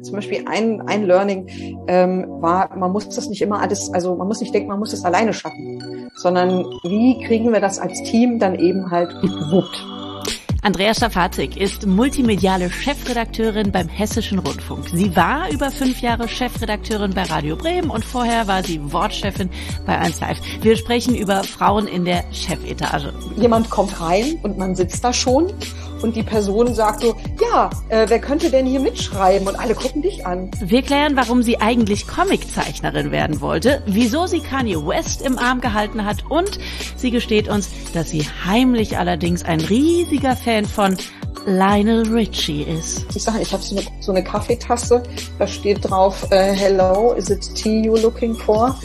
Zum Beispiel ein Learning war, man muss das nicht immer alles, also man muss nicht denken, man muss es alleine schaffen, sondern wie kriegen wir das als Team dann eben halt gewuppt. Andrea Stafazik ist multimediale Chefredakteurin beim Hessischen Rundfunk. Sie war über 5 Jahre Chefredakteurin bei Radio Bremen und vorher war sie Wortchefin bei 1Live. Wir sprechen über Frauen in der Chefetage. Jemand kommt rein und man sitzt da schon und die Person sagt so, ja, wer könnte denn hier mitschreiben? Und alle gucken dich an. Wir klären, warum sie eigentlich Comiczeichnerin werden wollte, wieso sie Kanye West im Arm gehalten hat und sie gesteht uns, dass sie heimlich allerdings ein riesiger Fan von Lionel Richie ist. Ich sage, ich habe so eine Kaffeetasse, da steht drauf, hello, is it tea you're looking for?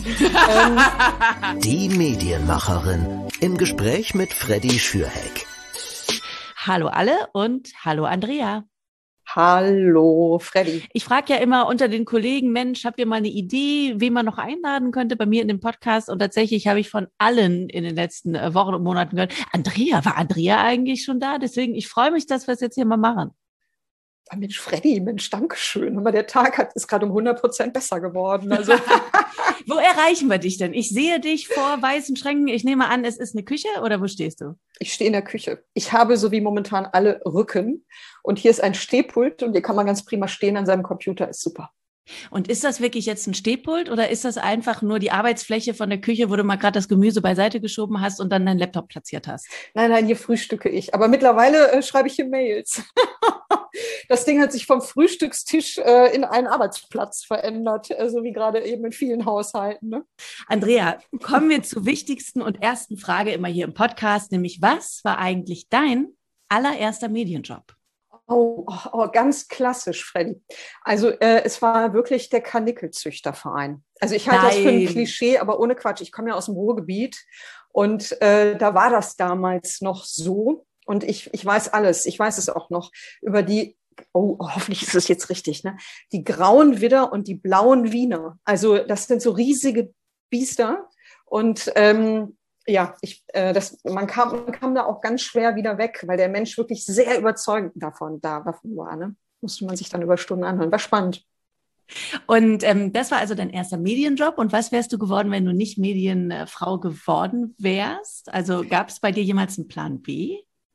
Die Medienmacherin im Gespräch mit Freddy Schürheck. Hallo alle und hallo Andrea. Hallo Freddy. Ich frage ja immer unter den Kollegen, Mensch, habt ihr mal eine Idee, wen man noch einladen könnte bei mir in dem Podcast? Und tatsächlich habe ich von allen in den letzten Wochen und Monaten gehört, war Andrea eigentlich schon da? Deswegen, ich freue mich, dass wir es jetzt hier mal machen. Mensch, Freddy, Mensch, Dankeschön. Aber der Tag ist gerade um 100% besser geworden. Also Wo erreichen wir dich denn? Ich sehe dich vor weißen Schränken. Ich nehme an, es ist eine Küche oder wo stehst du? Ich stehe in der Küche. Ich habe so wie momentan alle Rücken. Und hier ist ein Stehpult und hier kann man ganz prima stehen an seinem Computer. Ist super. Und ist das wirklich jetzt ein Stehpult oder ist das einfach nur die Arbeitsfläche von der Küche, wo du mal gerade das Gemüse beiseite geschoben hast und dann deinen Laptop platziert hast? Nein, hier frühstücke ich. Aber mittlerweile schreibe ich hier Mails. Das Ding hat sich vom Frühstückstisch in einen Arbeitsplatz verändert, so wie gerade eben in vielen Haushalten. Ne? Andrea, kommen wir zur wichtigsten und ersten Frage immer hier im Podcast, nämlich was war eigentlich dein allererster Medienjob? Oh, ganz klassisch, Freddy. Also es war wirklich der Karnickelzüchterverein. Also ich halte das für ein Klischee, aber ohne Quatsch. Ich komme ja aus dem Ruhrgebiet und da war das damals noch so. Und ich weiß alles, ich weiß es auch noch, über die, hoffentlich ist es jetzt richtig, ne? Die grauen Widder und die blauen Wiener. Also das sind so riesige Biester und man kam da auch ganz schwer wieder weg, weil der Mensch wirklich sehr überzeugend davon war. Ne? Musste man sich dann über Stunden anhören. War spannend. Und das war also dein erster Medienjob. Und was wärst du geworden, wenn du nicht Medienfrau geworden wärst? Also gab es bei dir jemals einen Plan B?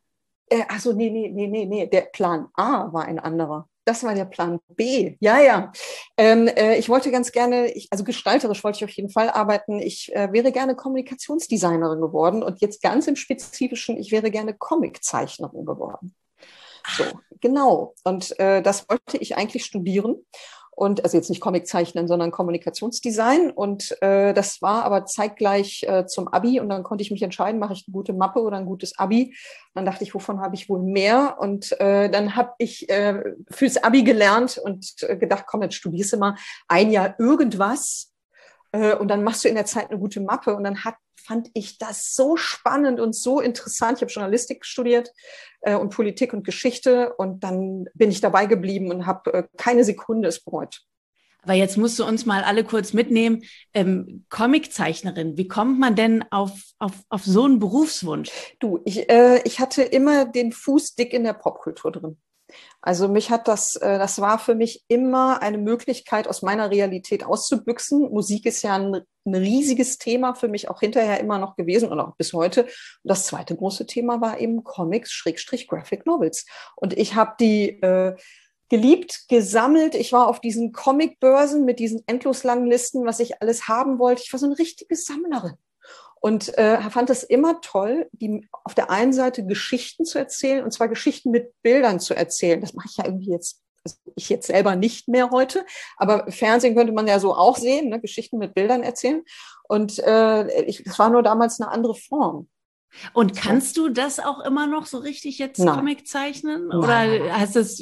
Nee. Der Plan A war ein anderer. Das war der Plan B. Ja. Ich wollte ganz gerne, also gestalterisch wollte ich auf jeden Fall arbeiten. Ich wäre gerne Kommunikationsdesignerin geworden und jetzt ganz im Spezifischen, ich wäre gerne Comiczeichnerin geworden. So, genau. Und das wollte ich eigentlich studieren. Und also jetzt nicht Comic zeichnen, sondern Kommunikationsdesign. Und das war aber zeitgleich zum Abi. Und dann konnte ich mich entscheiden, mache ich eine gute Mappe oder ein gutes Abi. Dann dachte ich, wovon habe ich wohl mehr? Und dann habe ich fürs Abi gelernt und gedacht, komm, jetzt studierst du mal ein Jahr irgendwas. Und dann machst du in der Zeit eine gute Mappe. Und dann fand ich das so spannend und so interessant. Ich habe Journalistik studiert und Politik und Geschichte. Und dann bin ich dabei geblieben und habe keine Sekunde es bereut. Aber jetzt musst du uns mal alle kurz mitnehmen. Comiczeichnerin, wie kommt man denn auf so einen Berufswunsch? Du, ich hatte immer den Fuß dick in der Popkultur drin. Also das war für mich immer eine Möglichkeit, aus meiner Realität auszubüchsen. Musik ist ja ein riesiges Thema für mich auch hinterher immer noch gewesen und auch bis heute. Und das zweite große Thema war eben Comics/Graphic Novels. Und ich habe die geliebt, gesammelt. Ich war auf diesen Comicbörsen mit diesen endlos langen Listen, was ich alles haben wollte. Ich war so eine richtige Sammlerin. Und fand es immer toll, auf der einen Seite Geschichten zu erzählen, und zwar Geschichten mit Bildern zu erzählen. Das mache ich ja irgendwie jetzt, also ich jetzt selber nicht mehr heute, aber Fernsehen könnte man ja so auch sehen, ne? Geschichten mit Bildern erzählen. Und das war nur damals eine andere Form. Und kannst du das auch immer noch so richtig jetzt Comic zeichnen? Oder hast du es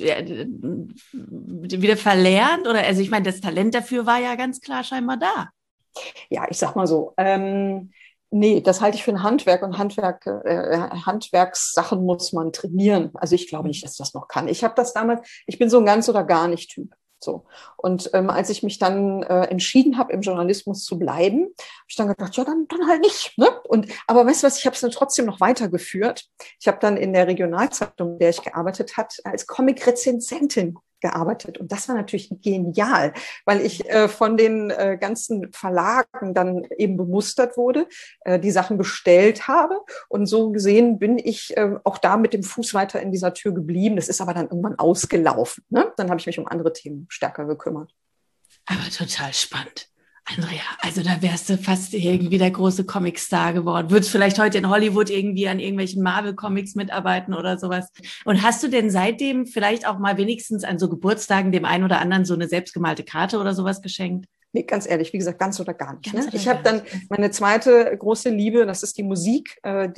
wieder verlernt? Oder also ich meine, das Talent dafür war ja ganz klar scheinbar da. Ja, ich sag mal so, nee, das halte ich für ein Handwerk und Handwerkssachen muss man trainieren. Also ich glaube nicht, dass ich das noch kann. Ich bin so ein ganz oder gar nicht Typ. So. Und als ich mich dann entschieden habe, im Journalismus zu bleiben, habe ich dann gedacht, ja, dann halt nicht. Ne? Aber weißt du was, ich habe es dann trotzdem noch weitergeführt. Ich habe dann in der Regionalzeitung, in der ich gearbeitet habe, als Comic-Rezensentin gearbeitet. Und das war natürlich genial, weil ich von den ganzen Verlagen dann eben bemustert wurde, die Sachen bestellt habe. Und so gesehen bin ich auch da mit dem Fuß weiter in dieser Tür geblieben. Das ist aber dann irgendwann ausgelaufen. Ne? Dann habe ich mich um andere Themen stärker gekümmert. Aber total spannend. Andrea, also da wärst du fast irgendwie der große Comic-Star geworden. Würdest vielleicht heute in Hollywood irgendwie an irgendwelchen Marvel-Comics mitarbeiten oder sowas. Und hast du denn seitdem vielleicht auch mal wenigstens an so Geburtstagen dem einen oder anderen so eine selbstgemalte Karte oder sowas geschenkt? Nee, ganz ehrlich, wie gesagt, ganz oder gar nicht. Ne? Ich habe dann meine zweite große Liebe, das ist die Musik.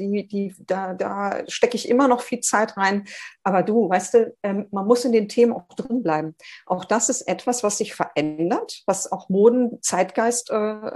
Da stecke ich immer noch viel Zeit rein. Aber du, weißt du, man muss in den Themen auch drin bleiben. Auch das ist etwas, was sich verändert, was auch Moden, Zeitgeist,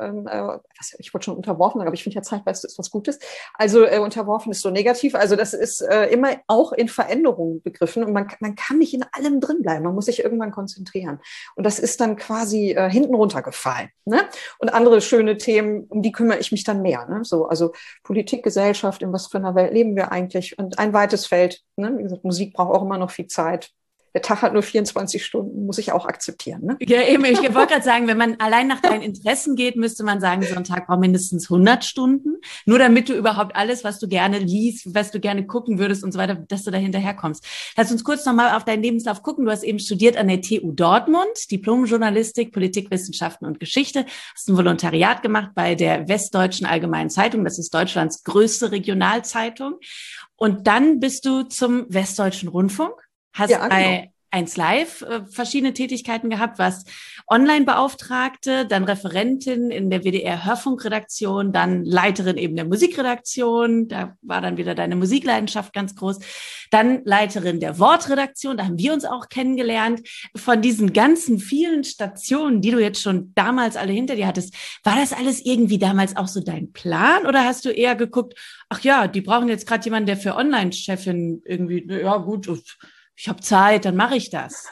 ich wollte schon unterworfen sagen, aber ich finde ja Zeitgeist ist was Gutes. Also unterworfen ist so negativ. Also das ist immer auch in Veränderungen begriffen und man kann nicht in allem drin bleiben. Man muss sich irgendwann konzentrieren. Und das ist dann quasi hinten runtergefallen. Ne? Und andere schöne Themen, um die kümmere ich mich dann mehr. Ne? So, also Politik, Gesellschaft, in was für einer Welt leben wir eigentlich? Und ein weites Feld. Ne? Wie gesagt, Musik braucht auch immer noch viel Zeit. Der Tag hat nur 24 Stunden, muss ich auch akzeptieren. Ne? Ja, eben. Ich wollte gerade sagen, wenn man allein nach deinen Interessen geht, müsste man sagen, so ein Tag braucht mindestens 100 Stunden. Nur damit du überhaupt alles, was du gerne liest, was du gerne gucken würdest und so weiter, dass du da hinterherkommst. Lass uns kurz nochmal auf deinen Lebenslauf gucken. Du hast eben studiert an der TU Dortmund, Diplom-Journalistik, Politikwissenschaften und Geschichte. Hast ein Volontariat gemacht bei der Westdeutschen Allgemeinen Zeitung. Das ist Deutschlands größte Regionalzeitung. Und dann bist du zum Westdeutschen Rundfunk. Hast bei 1Live verschiedene Tätigkeiten gehabt, warst Online-Beauftragte, dann Referentin in der WDR-Hörfunkredaktion, dann Leiterin eben der Musikredaktion, da war dann wieder deine Musikleidenschaft ganz groß, dann Leiterin der Wortredaktion, da haben wir uns auch kennengelernt. Von diesen ganzen vielen Stationen, die du jetzt schon damals alle hinter dir hattest, war das alles irgendwie damals auch so dein Plan oder hast du eher geguckt, ach ja, die brauchen jetzt gerade jemanden, der für Online-Chefin irgendwie, ja gut, ich habe Zeit, dann mache ich das.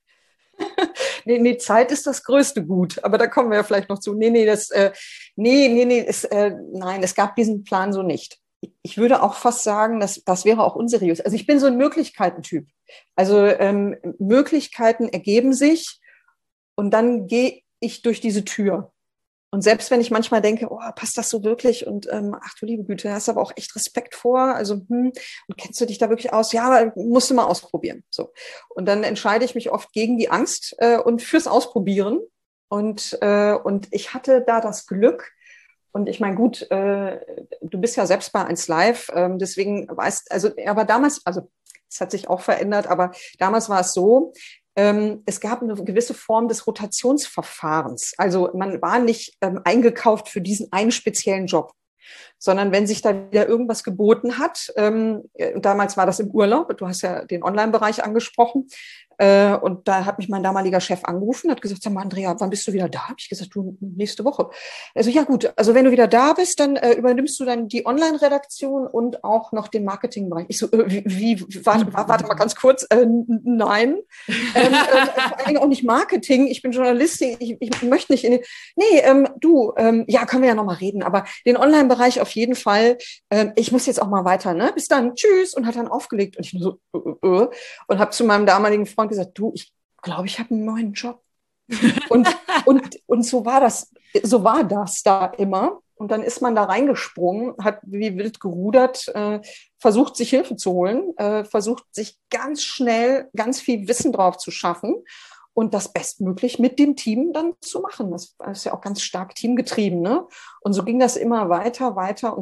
Nee, Zeit ist das größte Gut, aber da kommen wir ja vielleicht noch zu. Nein, es gab diesen Plan so nicht. Ich würde auch fast sagen, das wäre auch unseriös. Also ich bin so ein Möglichkeitentyp. Also Möglichkeiten ergeben sich und dann gehe ich durch diese Tür. Und selbst wenn ich manchmal denke, oh, passt das so wirklich? Und ach du liebe Güte, hast aber auch echt Respekt vor. Also, und kennst du dich da wirklich aus? Ja, aber musst du mal ausprobieren. So. Und dann entscheide ich mich oft gegen die Angst und fürs Ausprobieren. Und ich hatte da das Glück. Und ich meine, gut, du bist ja selbst bei 1Live, deswegen weißt, also, aber damals, also es hat sich auch verändert, aber damals war es so, es gab eine gewisse Form des Rotationsverfahrens. Also man war nicht eingekauft für diesen einen speziellen Job, sondern wenn sich da wieder irgendwas geboten hat, damals war das im Urlaub, du hast ja den Online-Bereich angesprochen, und da hat mich mein damaliger Chef angerufen, hat gesagt, sag mal, Andrea, wann bist du wieder da? Habe ich gesagt, du, nächste Woche. Also ja gut, also wenn du wieder da bist, dann übernimmst du dann die Online-Redaktion und auch noch den Marketingbereich. Ich so, warte mal ganz kurz, nein. Vor allem auch nicht Marketing, ich bin Journalistin, ich möchte nicht in den, ja, können wir ja nochmal reden, aber den Online-Bereich auf jeden Fall, ich muss jetzt auch mal weiter, ne? Bis dann, tschüss, und hat dann aufgelegt und ich nur so, und habe zu meinem damaligen Freund gesagt, du, ich glaube, ich habe einen neuen Job. Und so war das da immer. Und dann ist man da reingesprungen, hat wie wild gerudert, versucht, sich Hilfe zu holen, versucht, sich ganz schnell ganz viel Wissen drauf zu schaffen und das bestmöglich mit dem Team dann zu machen. Das ist ja auch ganz stark teamgetrieben, ne? Und so ging das immer weiter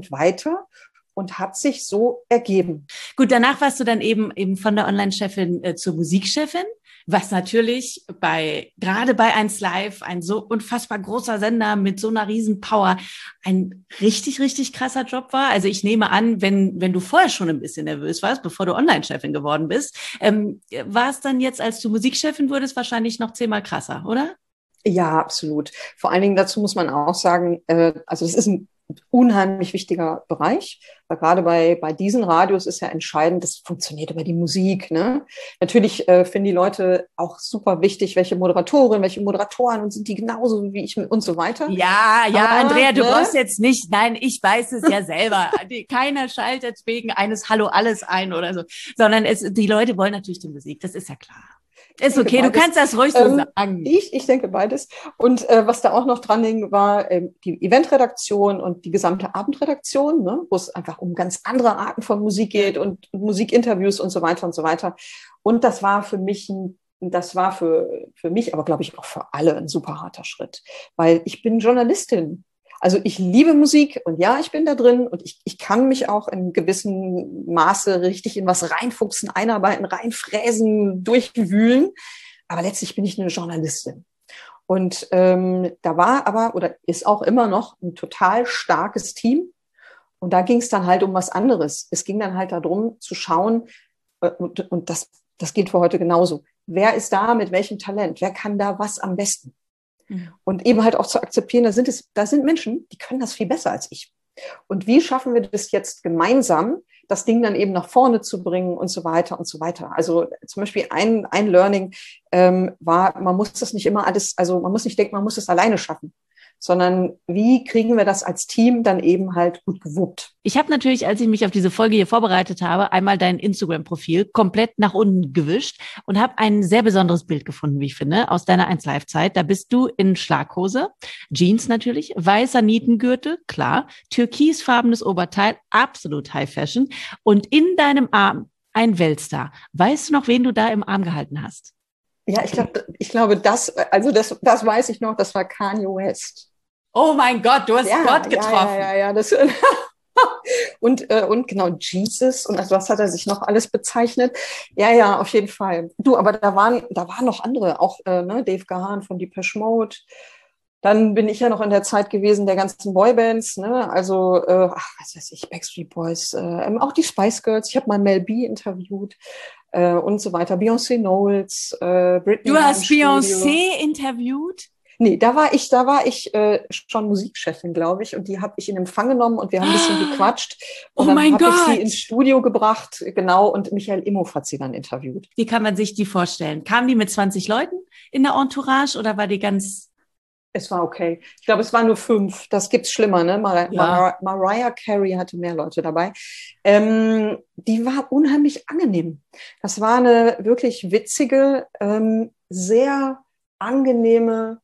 und hat sich so ergeben. Gut, danach warst du dann eben von der Online-Chefin zur Musikchefin, was natürlich gerade bei 1Live, ein so unfassbar großer Sender mit so einer riesen Power, ein richtig, richtig krasser Job war. Also ich nehme an, wenn du vorher schon ein bisschen nervös warst, bevor du Online-Chefin geworden bist, war es dann jetzt, als du Musikchefin wurdest, wahrscheinlich noch 10-mal krasser, oder? Ja, absolut. Vor allen Dingen dazu muss man auch sagen, also das ist ein unheimlich wichtiger Bereich, weil gerade bei diesen Radios ist ja entscheidend, das funktioniert über die Musik, ne? Natürlich finden die Leute auch super wichtig, welche Moderatorin, welche Moderatoren und sind die genauso wie ich und so weiter. Ja, aber, Andrea, du brauchst jetzt nicht, nein, ich weiß es ja selber. Keiner schaltet wegen eines Hallo alles ein oder so, sondern die Leute wollen natürlich die Musik, das ist ja klar. Ist okay, du kannst das ruhig so sagen. Ich denke beides. Und was da auch noch dran hing, war die Eventredaktion und die gesamte Abendredaktion, ne, wo es einfach um ganz andere Arten von Musik geht und Musikinterviews und so weiter und so weiter. Und das war für mich für mich, aber glaube ich auch für alle ein super harter Schritt, weil ich bin Journalistin. Also ich liebe Musik und ja, ich bin da drin und ich kann mich auch in gewissem Maße richtig in was reinfuchsen, einarbeiten, reinfräsen, durchwühlen. Aber letztlich bin ich eine Journalistin. Und da war aber oder ist auch immer noch ein total starkes Team. Und da ging es dann halt um was anderes. Es ging dann halt darum zu schauen, und das gilt für heute genauso. Wer ist da mit welchem Talent? Wer kann da was am besten? Und eben halt auch zu akzeptieren, da sind Menschen, die können das viel besser als ich. Und wie schaffen wir das jetzt gemeinsam, das Ding dann eben nach vorne zu bringen und so weiter und so weiter. Also zum Beispiel ein Learning war, man muss das nicht immer alles, also man muss nicht denken, man muss es alleine schaffen, sondern wie kriegen wir das als Team dann eben halt gut gewuppt. Ich habe natürlich, als ich mich auf diese Folge hier vorbereitet habe, einmal dein Instagram-Profil komplett nach unten gewischt und habe ein sehr besonderes Bild gefunden, wie ich finde, aus deiner 1Live-Zeit. Da bist du in Schlaghose, Jeans natürlich, weißer Nietengürtel, klar, türkisfarbenes Oberteil, absolut High Fashion und in deinem Arm ein Weltstar. Weißt du noch, wen du da im Arm gehalten hast? Ja, ich glaube, das weiß ich noch, das war Kanye West. Oh mein Gott, du hast Gott getroffen. Ja, das und genau, Jesus und also was hat er sich noch alles bezeichnet? Ja, auf jeden Fall. Du, aber da waren noch andere, auch Dave Gahan von Depeche Mode. Dann bin ich ja noch in der Zeit gewesen der ganzen Boybands, ne? Also was weiß ich, Backstreet Boys, auch die Spice Girls. Ich habe mal Mel B interviewt und so weiter. Beyoncé Knowles, Britney. Du hast Beyoncé interviewt? Nee, da war ich schon Musikchefin, glaube ich, und die habe ich in Empfang genommen und wir haben ein bisschen gequatscht. Und dann habe ich sie ins Studio gebracht, genau, und Michael Imhoff hat sie dann interviewt. Wie kann man sich die vorstellen? Kamen die mit 20 Leuten in der Entourage oder war die ganz... Es war okay. Ich glaube, es waren nur 5. Das gibt's schlimmer, ne? Mariah Carey hatte mehr Leute dabei. Die war unheimlich angenehm. Das war eine wirklich witzige, sehr angenehme,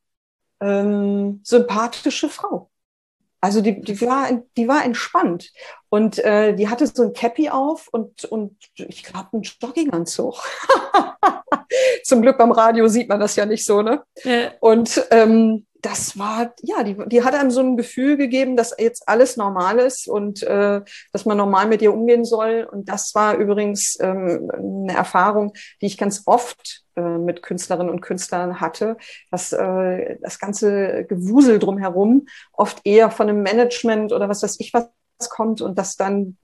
sympathische Frau. Also die war entspannt und die hatte so ein Cappy auf und ich glaube einen Jogginganzug. Zum Glück beim Radio sieht man das ja nicht so, ne? Ja. Und das war, ja, die hat einem so ein Gefühl gegeben, dass jetzt alles normal ist und dass man normal mit ihr umgehen soll. Und das war übrigens eine Erfahrung, die ich ganz oft mit Künstlerinnen und Künstlern hatte, dass das ganze Gewusel drumherum oft eher von einem Management oder was weiß ich was kommt und dass dann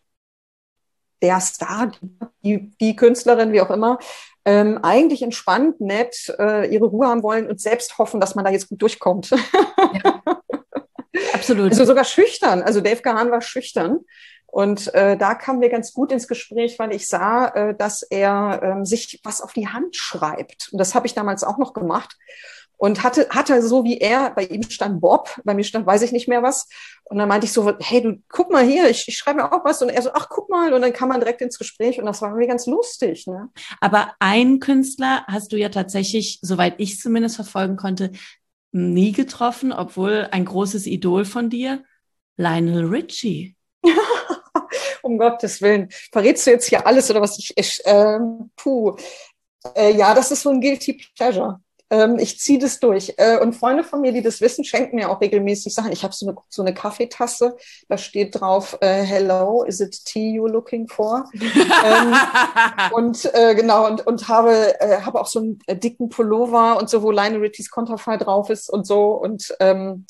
der Star, die Künstlerin, wie auch immer, eigentlich entspannt, nett, ihre Ruhe haben wollen und selbst hoffen, dass man da jetzt gut durchkommt. Ja, absolut. Also sogar schüchtern. Also Dave Gahan war schüchtern. Und da kamen wir ganz gut ins Gespräch, weil ich sah, dass er sich was auf die Hand schreibt. Und das habe ich damals auch noch gemacht. Und hatte so wie er, bei ihm stand Bob, bei mir stand weiß ich nicht mehr was. Und dann meinte ich so, hey, du, guck mal hier, ich schreibe mir auch was. Und er so, ach, guck mal. Und dann kam man direkt ins Gespräch und das war irgendwie ganz lustig. Ne? Aber einen Künstler hast du ja tatsächlich, soweit ich es zumindest verfolgen konnte, nie getroffen, obwohl ein großes Idol von dir, Lionel Richie. Um Gottes Willen. Verrätst du jetzt hier alles oder was? Ja, das ist so ein Guilty Pleasure. Ich ziehe das durch. Und Freunde von mir, die das wissen, schenken mir auch regelmäßig Sachen. Ich habe so eine Kaffeetasse, da steht drauf, hello, is it tea you're looking for? Genau, und habe auch so einen dicken Pullover und so, wo Lionel Richies Konterfei drauf ist und so. Und den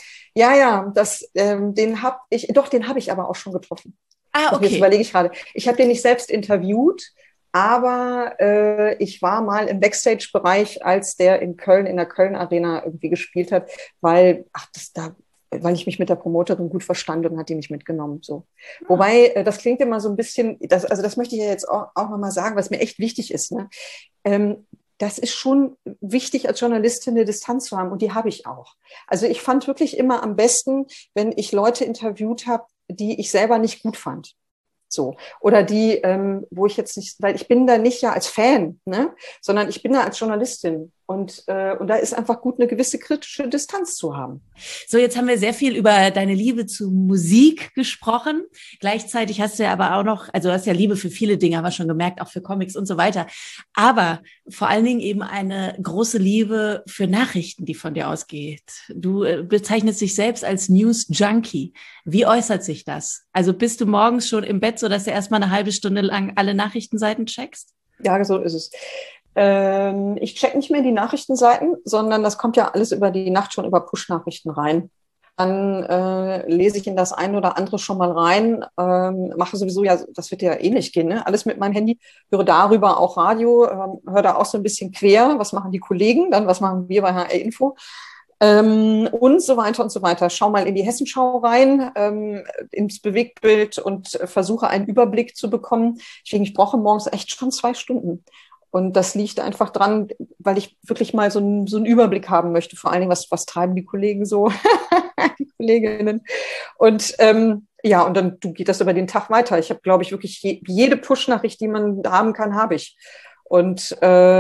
habe ich aber auch schon getroffen. Ah, okay. Jetzt überlege ich gerade. Ich habe den nicht selbst interviewt, aber ich war mal im Backstage-Bereich, als der in Köln, in der Köln-Arena irgendwie gespielt hat, weil ich mich mit der Promoterin gut verstand und hat die mich mitgenommen. So. Ja. Wobei, das klingt immer so ein bisschen, das möchte ich ja jetzt auch nochmal sagen, was mir echt wichtig ist. Ne? Das ist schon wichtig, als Journalistin eine Distanz zu haben und die habe ich auch. Also ich fand wirklich immer am besten, wenn ich Leute interviewt habe, die ich selber nicht gut fand. So. Oder die, wo ich jetzt nicht, weil ich bin da nicht ja als Fan, ne, sondern ich bin da als Journalistin. Und da ist einfach gut, eine gewisse kritische Distanz zu haben. So, jetzt haben wir sehr viel über deine Liebe zu Musik gesprochen. Gleichzeitig hast du ja aber auch noch, also du hast ja Liebe für viele Dinge, haben wir schon gemerkt, auch für Comics und so weiter. Aber vor allen Dingen eben eine große Liebe für Nachrichten, die von dir ausgeht. Du bezeichnest dich selbst als News Junkie. Wie äußert sich das? Also bist du morgens schon im Bett, sodass du erstmal eine halbe Stunde lang alle Nachrichtenseiten checkst? Ja, so ist es. Ich check nicht mehr die Nachrichtenseiten, sondern das kommt ja alles über die Nacht schon über Push-Nachrichten rein. Dann lese ich in das ein oder andere schon mal rein, mache sowieso, ja, das wird ja ähnlich gehen, ne? Alles mit meinem Handy, höre darüber auch Radio, höre da auch so ein bisschen quer, was machen die Kollegen, dann was machen wir bei HR Info und so weiter und so weiter. Schau mal in die Hessenschau rein, ins Bewegtbild und versuche einen Überblick zu bekommen. Deswegen, ich brauche morgens echt schon 2 Stunden. Und das liegt einfach dran, weil ich wirklich mal so einen Überblick haben möchte, vor allen Dingen, was treiben die Kollegen so, die Kolleginnen. Und ja, und dann geht das über den Tag weiter. Ich habe, glaube ich, wirklich jede Push-Nachricht, die man haben kann, habe ich. Und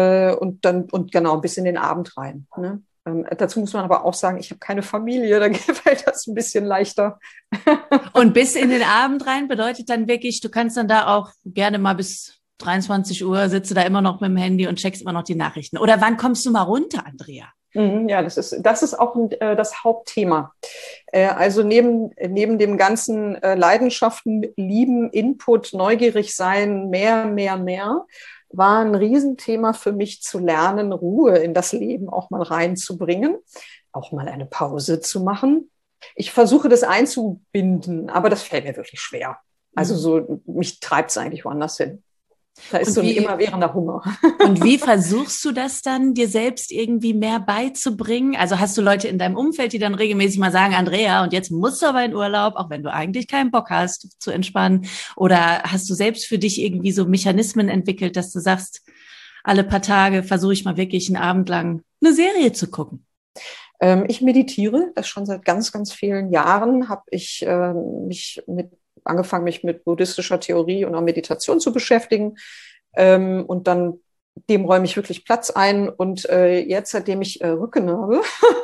genau, bis in den Abend rein. Ne? Dazu muss man aber auch sagen, ich habe keine Familie, da fällt das ein bisschen leichter. Und bis in den Abend rein bedeutet dann wirklich, du kannst dann da auch gerne mal bis 23 Uhr sitze da immer noch mit dem Handy und checkst immer noch die Nachrichten. Oder wann kommst du mal runter, Andrea? Ja, das ist auch das Hauptthema. Also neben dem ganzen Leidenschaften, Lieben, Input, neugierig sein, mehr, war ein Riesenthema für mich zu lernen, Ruhe in das Leben auch mal reinzubringen, auch mal eine Pause zu machen. Ich versuche das einzubinden, aber das fällt mir wirklich schwer. Also so, mich treibt es eigentlich woanders hin. Da ist so ein immerwährender Hunger. Und wie versuchst du das dann, dir selbst irgendwie mehr beizubringen? Also hast du Leute in deinem Umfeld, die dann regelmäßig mal sagen, Andrea, und jetzt musst du aber in Urlaub, auch wenn du eigentlich keinen Bock hast zu entspannen? Oder hast du selbst für dich irgendwie so Mechanismen entwickelt, dass du sagst, alle paar Tage versuche ich mal wirklich einen Abend lang eine Serie zu gucken? Ich meditiere, das schon seit ganz, ganz vielen Jahren. Habe ich angefangen, mich mit buddhistischer Theorie und auch Meditation zu beschäftigen. Und dann dem räume ich wirklich Platz ein. Und jetzt, seitdem ich Rücken habe,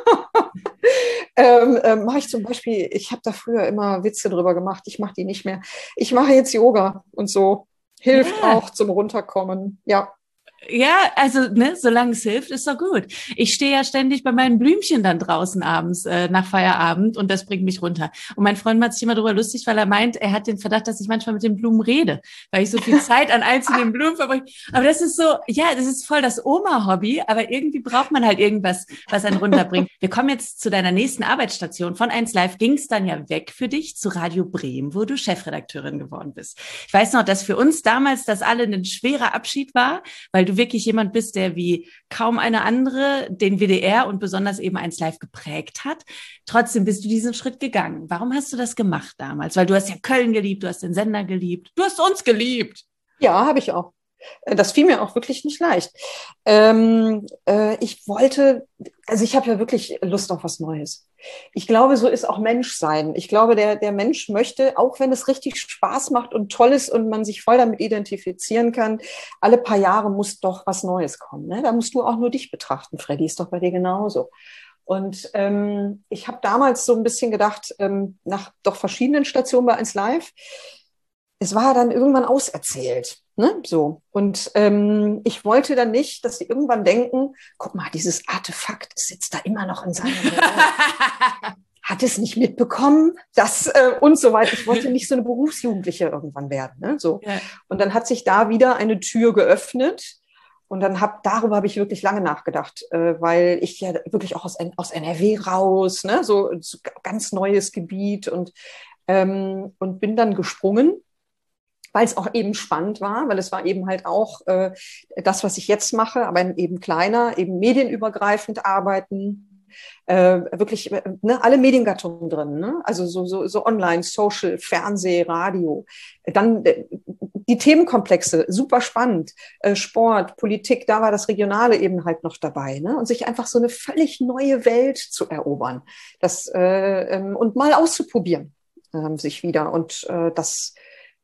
mache ich zum Beispiel, ich habe da früher immer Witze drüber gemacht, ich mache die nicht mehr. Ich mache jetzt Yoga und so. Hilft auch zum Runterkommen. Ja. Ja, also solange es hilft, ist doch gut. Ich stehe ja ständig bei meinen Blümchen dann draußen abends nach Feierabend und das bringt mich runter. Und mein Freund macht sich immer darüber lustig, weil er meint, er hat den Verdacht, dass ich manchmal mit den Blumen rede, weil ich so viel Zeit an einzelnen Blumen verbringe. Aber das ist so, ja, das ist voll das Oma-Hobby, aber irgendwie braucht man halt irgendwas, was einen runterbringt. Wir kommen jetzt zu deiner nächsten Arbeitsstation. Von 1Live ging es dann ja weg für dich zu Radio Bremen, wo du Chefredakteurin geworden bist. Ich weiß noch, dass für uns damals das alle ein schwerer Abschied war, weil du wirklich jemand bist, der wie kaum eine andere den WDR und besonders eben 1Live geprägt hat. Trotzdem bist du diesen Schritt gegangen. Warum hast du das gemacht damals? Weil du hast ja Köln geliebt, du hast den Sender geliebt, du hast uns geliebt. Ja, habe ich auch. Das fiel mir auch wirklich nicht leicht. Ich habe ja wirklich Lust auf was Neues. Ich glaube, so ist auch Menschsein. Ich glaube, der Mensch möchte, auch wenn es richtig Spaß macht und toll ist und man sich voll damit identifizieren kann, alle paar Jahre muss doch was Neues kommen. Ne? Da musst du auch nur dich betrachten, Freddy, ist doch bei dir genauso. Und ich habe damals so ein bisschen gedacht, nach doch verschiedenen Stationen bei 1Live, es war dann irgendwann auserzählt. Ne? So. Und ich wollte dann nicht, dass sie irgendwann denken, guck mal, dieses Artefakt ist jetzt da immer noch in seinem hat es nicht mitbekommen, das und so weiter. Ich wollte nicht so eine Berufsjugendliche irgendwann werden. Ne? So. Ja. Und dann hat sich da wieder eine Tür geöffnet. Und dann darüber habe ich wirklich lange nachgedacht, weil ich ja wirklich auch aus NRW raus, ne? so ganz neues Gebiet und bin dann gesprungen, weil es auch eben spannend war, weil es war eben halt auch das, was ich jetzt mache, aber eben kleiner, eben medienübergreifend arbeiten, wirklich alle Mediengattungen drin, ne? Also so online, Social, Fernseh, Radio. Dann die Themenkomplexe, super spannend. Sport, Politik, da war das Regionale eben halt noch dabei, ne? Und sich einfach so eine völlig neue Welt zu erobern, und mal auszuprobieren sich wieder. Und das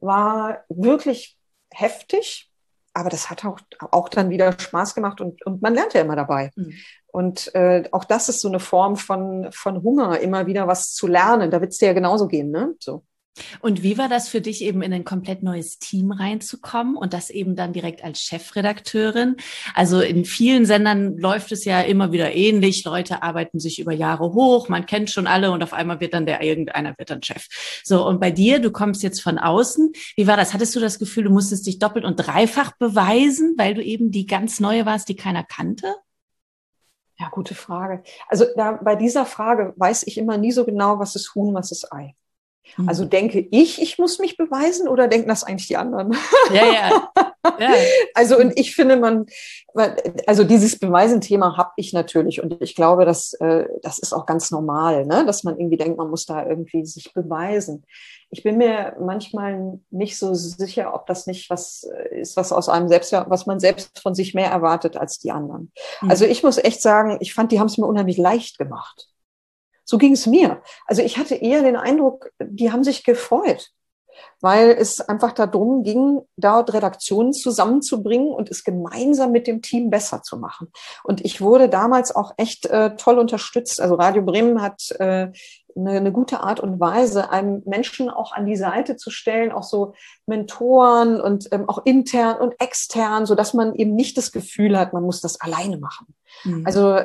war wirklich heftig, aber das hat auch dann wieder Spaß gemacht und man lernt ja immer dabei. Mhm. Und auch das ist so eine Form von Hunger, immer wieder was zu lernen. Da wird es dir ja genauso gehen, ne? So. Und wie war das für dich, eben in ein komplett neues Team reinzukommen und das eben dann direkt als Chefredakteurin? Also in vielen Sendern läuft es ja immer wieder ähnlich. Leute arbeiten sich über Jahre hoch, man kennt schon alle und auf einmal wird dann irgendeiner wird dann Chef. So, und bei dir, du kommst jetzt von außen. Wie war das? Hattest du das Gefühl, du musstest dich doppelt und dreifach beweisen, weil du eben die ganz Neue warst, die keiner kannte? Ja, gute Frage. Also bei dieser Frage weiß ich immer nie so genau, was ist Huhn, was ist Ei. Also denke ich muss mich beweisen oder denken das eigentlich die anderen? Ja. Also und ich finde, also dieses Beweisen-Thema habe ich natürlich und ich glaube, das ist auch ganz normal, ne? Dass man irgendwie denkt, man muss da irgendwie sich beweisen. Ich bin mir manchmal nicht so sicher, ob das nicht was ist, was aus einem selbst, was man selbst von sich mehr erwartet als die anderen. Also ich muss echt sagen, ich fand, die haben es mir unheimlich leicht gemacht. So ging es mir. Also ich hatte eher den Eindruck, die haben sich gefreut, weil es einfach darum ging, dort Redaktionen zusammenzubringen und es gemeinsam mit dem Team besser zu machen. Und ich wurde damals auch echt toll unterstützt. Also Radio Bremen hat eine gute Art und Weise, einem Menschen auch an die Seite zu stellen, auch so Mentoren und auch intern und extern, so dass man eben nicht das Gefühl hat, man muss das alleine machen. Also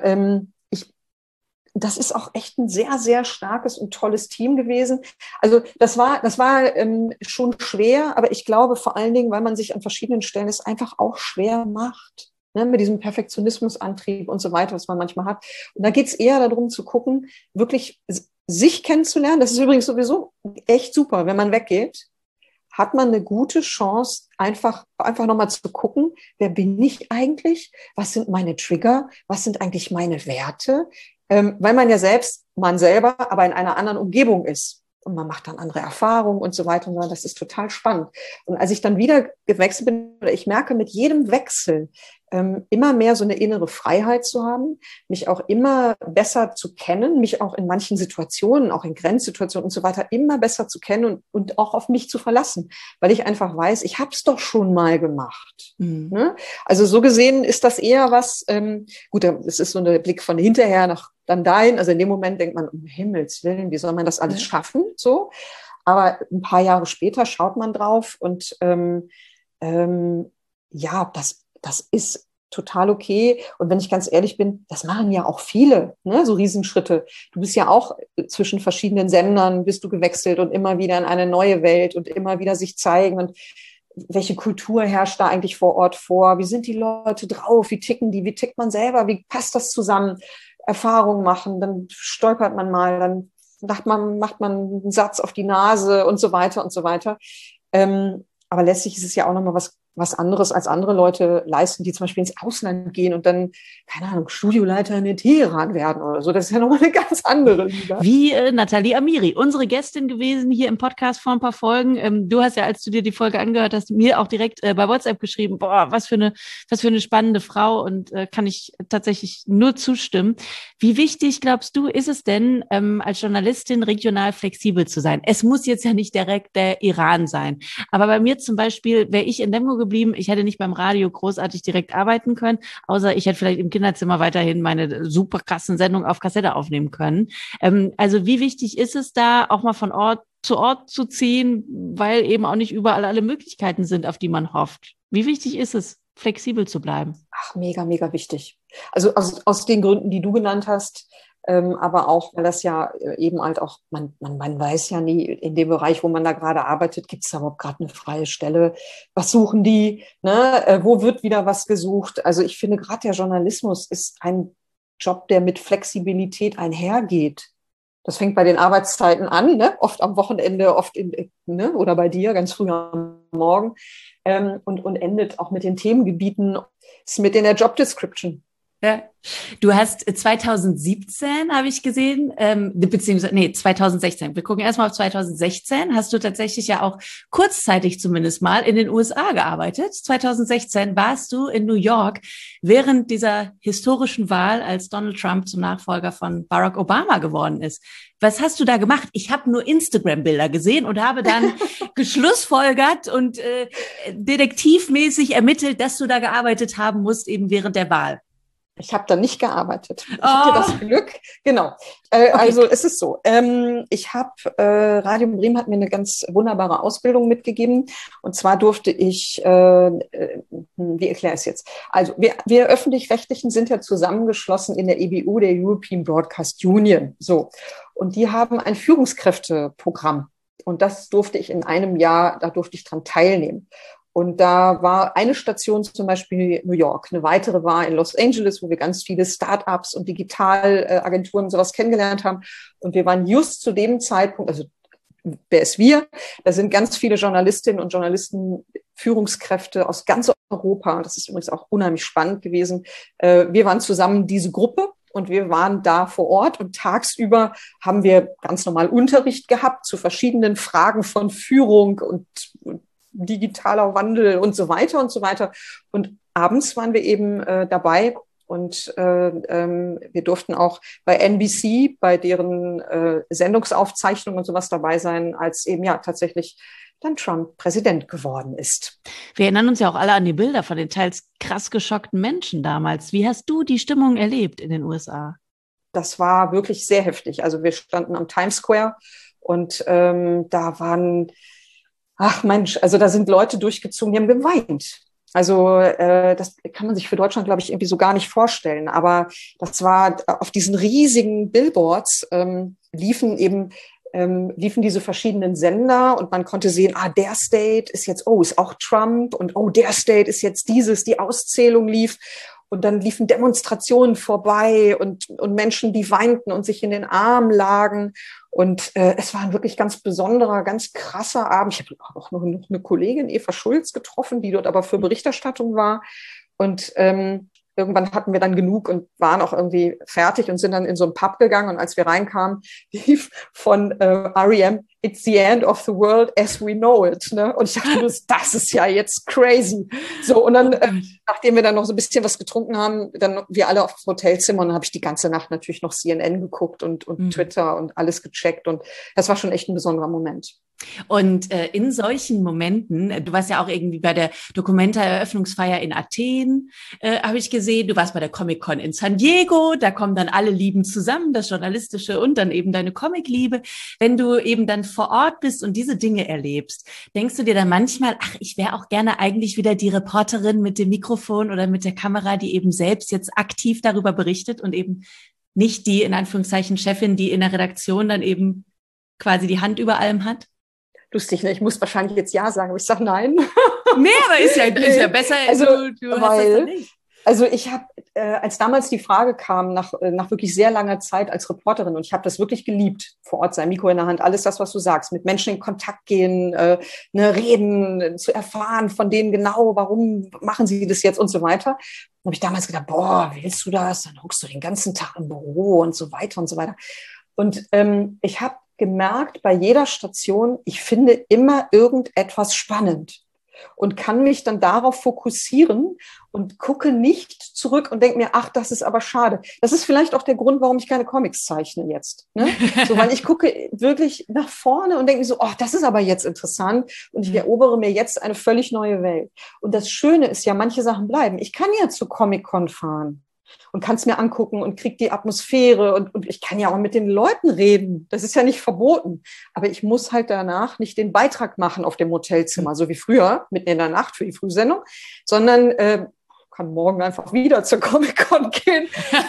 das ist auch echt ein sehr, sehr starkes und tolles Team gewesen. Also das war schon schwer, aber ich glaube vor allen Dingen, weil man sich an verschiedenen Stellen es einfach auch schwer macht, ne, mit diesem Perfektionismusantrieb und so weiter, was man manchmal hat. Und da geht es eher darum zu gucken, wirklich sich kennenzulernen. Das ist übrigens sowieso echt super, wenn man weggeht, hat man eine gute Chance, einfach nochmal zu gucken, wer bin ich eigentlich? Was sind meine Trigger? Was sind eigentlich meine Werte? Weil man ja man selber, aber in einer anderen Umgebung ist. Und man macht dann andere Erfahrungen und so weiter. Und das ist total spannend. Und als ich dann wieder gewechselt bin, oder ich merke mit jedem Wechsel immer mehr so eine innere Freiheit zu haben, mich auch immer besser zu kennen, mich auch in manchen Situationen, auch in Grenzsituationen und so weiter, immer besser zu kennen und auch auf mich zu verlassen, weil ich einfach weiß, ich habe es doch schon mal gemacht. Ne? Also so gesehen ist das eher was, gut, es ist so ein Blick von hinterher nach dann dahin, also in dem Moment denkt man, um Himmels Willen, wie soll man das alles schaffen? So, aber ein paar Jahre später schaut man drauf und ja, das ist total okay. Und wenn ich ganz ehrlich bin, das machen ja auch viele, ne, so Riesenschritte. Du bist ja auch zwischen verschiedenen Sendern, bist du gewechselt und immer wieder in eine neue Welt und immer wieder sich zeigen und welche Kultur herrscht da eigentlich vor Ort vor? Wie sind die Leute drauf? Wie ticken die? Wie tickt man selber? Wie passt das zusammen? Erfahrungen machen, dann stolpert man mal, dann macht man einen Satz auf die Nase und so weiter und so weiter. Aber letztlich ist es ja auch nochmal was anderes, als andere Leute leisten, die zum Beispiel ins Ausland gehen und dann, keine Ahnung, Studioleiter in Teheran werden oder so. Das ist ja nochmal eine ganz andere Liga. Wie Nathalie Amiri, unsere Gästin gewesen hier im Podcast vor ein paar Folgen. Du hast ja, als du dir die Folge angehört hast, mir auch direkt bei WhatsApp geschrieben, boah, was für eine spannende Frau, und kann ich tatsächlich nur zustimmen. Wie wichtig, glaubst du, ist es denn, als Journalistin regional flexibel zu sein? Es muss jetzt ja nicht direkt der Iran sein, aber bei mir zum Beispiel wäre ich in Lemgo geblieben. Ich hätte nicht beim Radio großartig direkt arbeiten können, außer ich hätte vielleicht im Kinderzimmer weiterhin meine super krassen Sendungen auf Kassette aufnehmen können. Also wie wichtig ist es da, auch mal von Ort zu Ort zu ziehen, weil eben auch nicht überall alle Möglichkeiten sind, auf die man hofft? Wie wichtig ist es, flexibel zu bleiben? Ach, mega, mega wichtig. Also aus den Gründen, die du genannt hast, aber auch, weil das ja eben halt auch, man weiß ja nie, in dem Bereich, wo man da gerade arbeitet, gibt es da überhaupt gerade eine freie Stelle? Was suchen die? Ne? Wo wird wieder was gesucht? Also ich finde, gerade der Journalismus ist ein Job, der mit Flexibilität einhergeht. Das fängt bei den Arbeitszeiten an, ne? Oft am Wochenende, oft ne? Oder bei dir ganz früh am Morgen, und endet auch mit den Themengebieten, ist mit in der Job Description. Ja. Du hast 2017, habe ich gesehen, beziehungsweise, 2016. Wir gucken erstmal auf 2016. Hast du tatsächlich ja auch kurzzeitig zumindest mal in den USA gearbeitet. 2016 warst du in New York während dieser historischen Wahl, als Donald Trump zum Nachfolger von Barack Obama geworden ist. Was hast du da gemacht? Ich habe nur Instagram-Bilder gesehen und habe dann geschlussfolgert und detektivmäßig ermittelt, dass du da gearbeitet haben musst, eben während der Wahl. Ich habe da nicht gearbeitet. Ich hatte das Glück. Genau. Okay. Also es ist so. Ich habe Radio Bremen hat mir eine ganz wunderbare Ausbildung mitgegeben. Und zwar durfte ich, wie erkläre ich es jetzt? Also wir Öffentlich-Rechtlichen sind ja zusammengeschlossen in der EBU, der European Broadcast Union. So. Und die haben ein Führungskräfteprogramm. Und das durfte ich in einem Jahr, da durfte ich dran teilnehmen. Und da war eine Station zum Beispiel New York, eine weitere war in Los Angeles, wo wir ganz viele Start-ups und Digitalagenturen und sowas kennengelernt haben. Und wir waren just zu dem Zeitpunkt, also wer ist wir? Da sind ganz viele Journalistinnen und Journalisten, Führungskräfte aus ganz Europa. Das ist übrigens auch unheimlich spannend gewesen. Wir waren zusammen diese Gruppe. Und wir waren da vor Ort und tagsüber haben wir ganz normal Unterricht gehabt zu verschiedenen Fragen von Führung und digitaler Wandel und so weiter und so weiter. Und abends waren wir eben dabei und wir durften auch bei NBC, bei deren Sendungsaufzeichnungen und sowas dabei sein, als eben ja tatsächlich dann Trump Präsident geworden ist. Wir erinnern uns ja auch alle an die Bilder von den teils krass geschockten Menschen damals. Wie hast du die Stimmung erlebt in den USA? Das war wirklich sehr heftig. Also wir standen am Times Square und da waren, ach Mensch, also da sind Leute durchgezogen, die haben geweint. Also das kann man sich für Deutschland, glaube ich, irgendwie so gar nicht vorstellen. Aber das war auf diesen riesigen Billboards liefen diese verschiedenen Sender und man konnte sehen, der State ist jetzt, ist auch Trump und der State ist jetzt die Auszählung lief. Und dann liefen Demonstrationen vorbei und Menschen, die weinten und sich in den Armen lagen. Und es war ein wirklich ganz besonderer, ganz krasser Abend. Ich habe auch noch eine Kollegin, Eva Schulz, getroffen, die dort aber für Berichterstattung war. Und irgendwann hatten wir dann genug und waren auch irgendwie fertig und sind dann in so einen Pub gegangen. Und als wir reinkamen, lief von R.E.M. It's the end of the world as we know it. Ne? Und ich dachte, das ist ja jetzt crazy. So, und dann, nachdem wir dann noch so ein bisschen was getrunken haben, dann wir alle auf das Hotelzimmer und dann habe ich die ganze Nacht natürlich noch CNN geguckt und Twitter und alles gecheckt. Und das war schon echt ein besonderer Moment. Und in solchen Momenten, du warst ja auch irgendwie bei der Documenta-Eröffnungsfeier in Athen, habe ich gesehen, du warst bei der Comic-Con in San Diego, da kommen dann alle Lieben zusammen, das Journalistische und dann eben deine Comic-Liebe. Wenn du eben dann vor Ort bist und diese Dinge erlebst, denkst du dir dann manchmal, ich wäre auch gerne eigentlich wieder die Reporterin mit dem Mikrofon oder mit der Kamera, die eben selbst jetzt aktiv darüber berichtet und eben nicht die, in Anführungszeichen, Chefin, die in der Redaktion dann eben quasi die Hand über allem hat? Lustig, ne? Ich muss wahrscheinlich jetzt ja sagen, aber ich sage nein. Nee, aber ist ja besser, also, du hast das dann nicht. Also ich habe, als damals die Frage kam, nach wirklich sehr langer Zeit als Reporterin, und ich habe das wirklich geliebt, vor Ort sein, Mikro in der Hand, alles das, was du sagst, mit Menschen in Kontakt gehen, reden, zu erfahren von denen genau, warum machen sie das jetzt und so weiter. Da habe ich damals gedacht, willst du das? Dann hockst du den ganzen Tag im Büro und so weiter und so weiter. Und ich habe gemerkt, bei jeder Station, ich finde immer irgendetwas spannend und kann mich dann darauf fokussieren und gucke nicht zurück und denke mir, das ist aber schade. Das ist vielleicht auch der Grund, warum ich keine Comics zeichne jetzt. Ne? So, weil ich gucke wirklich nach vorne und denke mir so, das ist aber jetzt interessant und ich erobere mir jetzt eine völlig neue Welt. Und das Schöne ist ja, manche Sachen bleiben. Ich kann ja zur Comic-Con fahren und kann es mir angucken und kriege die Atmosphäre und ich kann ja auch mit den Leuten reden. Das ist ja nicht verboten. Aber ich muss halt danach nicht den Beitrag machen auf dem Hotelzimmer, so wie früher, mitten in der Nacht für die Frühsendung, sondern kann morgen einfach wieder zur Comic-Con gehen.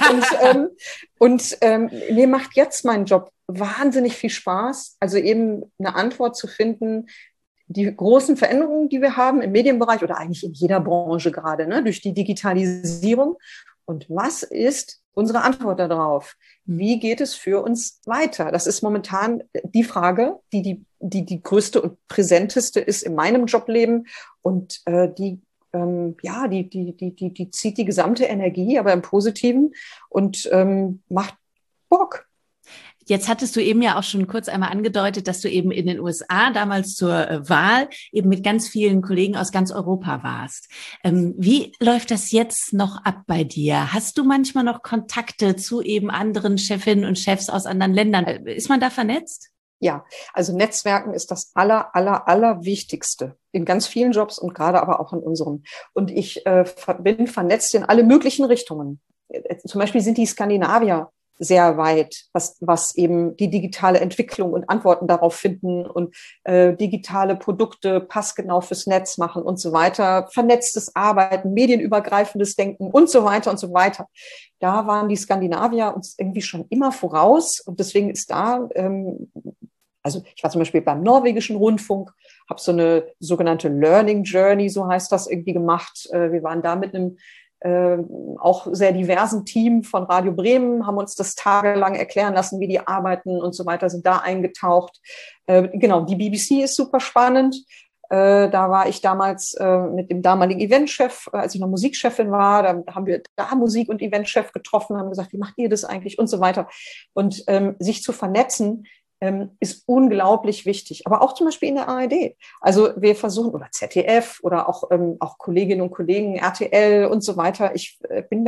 Und mir macht jetzt mein Job wahnsinnig viel Spaß, also eben eine Antwort zu finden, die großen Veränderungen, die wir haben im Medienbereich oder eigentlich in jeder Branche gerade, ne, durch die Digitalisierung. Und was ist unsere Antwort darauf? Wie geht es für uns weiter? Das ist momentan die Frage, die größte und präsenteste ist in meinem Jobleben und die ja, die zieht die gesamte Energie, aber im Positiven und macht Bock. Jetzt hattest du eben ja auch schon kurz einmal angedeutet, dass du eben in den USA damals zur Wahl eben mit ganz vielen Kollegen aus ganz Europa warst. Wie läuft das jetzt noch ab bei dir? Hast du manchmal noch Kontakte zu eben anderen Chefinnen und Chefs aus anderen Ländern? Ist man da vernetzt? Ja, also Netzwerken ist das aller Wichtigste in ganz vielen Jobs und gerade aber auch in unserem. Und ich bin vernetzt in alle möglichen Richtungen. Zum Beispiel sind die Skandinavier sehr weit, was eben die digitale Entwicklung und Antworten darauf finden und digitale Produkte passgenau fürs Netz machen und so weiter, vernetztes Arbeiten, medienübergreifendes Denken und so weiter und so weiter. Da waren die Skandinavier uns irgendwie schon immer voraus und deswegen ist da, also ich war zum Beispiel beim norwegischen Rundfunk, habe so eine sogenannte Learning Journey, so heißt das, irgendwie gemacht. Wir waren da mit einem auch sehr diversen Team von Radio Bremen, haben uns das tagelang erklären lassen, wie die arbeiten und so weiter, sind da eingetaucht. Genau, die BBC ist super spannend. Da war ich damals mit dem damaligen Eventchef, als ich noch Musikchefin war, da haben wir da Musik- und Eventchef getroffen, haben gesagt, wie macht ihr das eigentlich und so weiter. Und sich zu vernetzen, ist unglaublich wichtig. Aber auch zum Beispiel in der ARD. Also wir versuchen, oder ZDF oder auch Kolleginnen und Kollegen, RTL und so weiter. Ich bin